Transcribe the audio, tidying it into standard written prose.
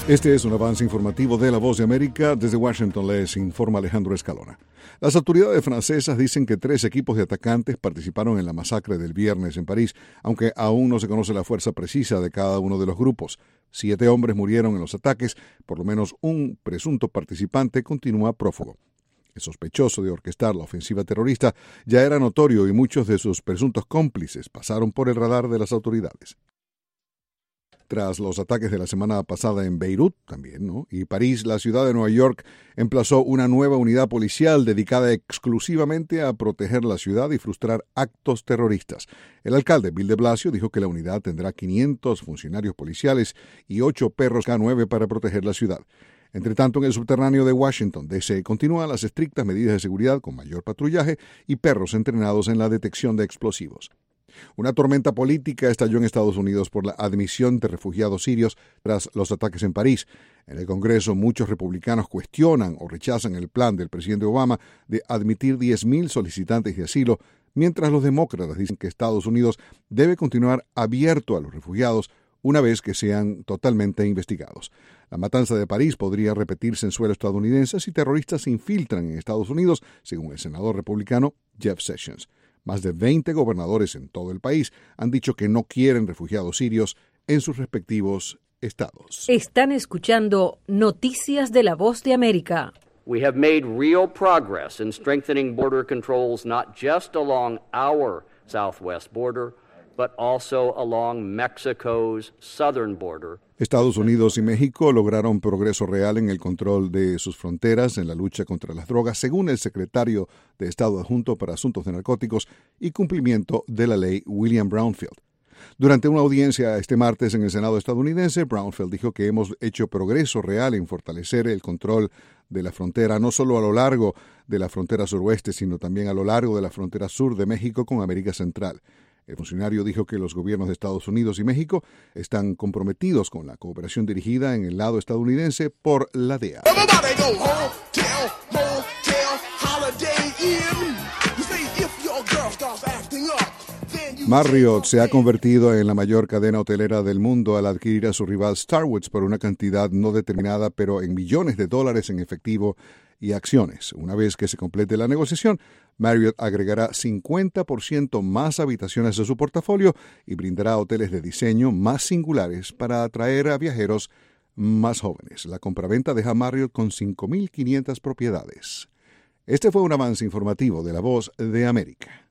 Este es un avance informativo de La Voz de América. Desde Washington les informa Alejandro Escalona. Las autoridades francesas dicen que 3 equipos de atacantes participaron en la masacre del viernes en París, aunque aún no se conoce la fuerza precisa de cada uno de los grupos. 7 hombres murieron en los ataques, por lo menos un presunto participante continúa prófugo. El sospechoso de orquestar la ofensiva terrorista ya era notorio y muchos de sus presuntos cómplices pasaron por el radar de las autoridades. Tras los ataques de la semana pasada en Beirut, y París, la ciudad de Nueva York emplazó una nueva unidad policial dedicada exclusivamente a proteger la ciudad y frustrar actos terroristas. El alcalde Bill de Blasio dijo que la unidad tendrá 500 funcionarios policiales y 8 perros K9 para proteger la ciudad. Entre tanto, en el subterráneo de Washington, D.C., continúan las estrictas medidas de seguridad con mayor patrullaje y perros entrenados en la detección de explosivos. Una tormenta política estalló en Estados Unidos por la admisión de refugiados sirios tras los ataques en París. En el Congreso, muchos republicanos cuestionan o rechazan el plan del presidente Obama de admitir 10,000 solicitantes de asilo, mientras los demócratas dicen que Estados Unidos debe continuar abierto a los refugiados una vez que sean totalmente investigados. La matanza de París podría repetirse en suelo estadounidense si terroristas se infiltran en Estados Unidos, según el senador republicano Jeff Sessions. Más de 20 gobernadores en todo el país han dicho que no quieren refugiados sirios en sus respectivos estados. Están escuchando Noticias de La Voz de América. We have made real progress in strengthening border controls not just along our southwest border, but also along Mexico's southern border. Estados Unidos y México lograron progreso real en el control de sus fronteras en la lucha contra las drogas, según el secretario de Estado adjunto para Asuntos de Narcóticos y Cumplimiento de la Ley, William Brownfield. Durante una audiencia este martes en el Senado estadounidense, Brownfield dijo que hemos hecho progreso real en fortalecer el control de la frontera, no solo a lo largo de la frontera suroeste, sino también a lo largo de la frontera sur de México con América Central. El funcionario dijo que los gobiernos de Estados Unidos y México están comprometidos con la cooperación dirigida en el lado estadounidense por la DEA. Marriott se ha convertido en la mayor cadena hotelera del mundo al adquirir a su rival Starwood por una cantidad no determinada, pero en millones de dólares en efectivo y acciones. Una vez que se complete la negociación, Marriott agregará 50% más habitaciones a su portafolio y brindará hoteles de diseño más singulares para atraer a viajeros más jóvenes. La compraventa deja a Marriott con 5,500 propiedades. Este fue un avance informativo de La Voz de América.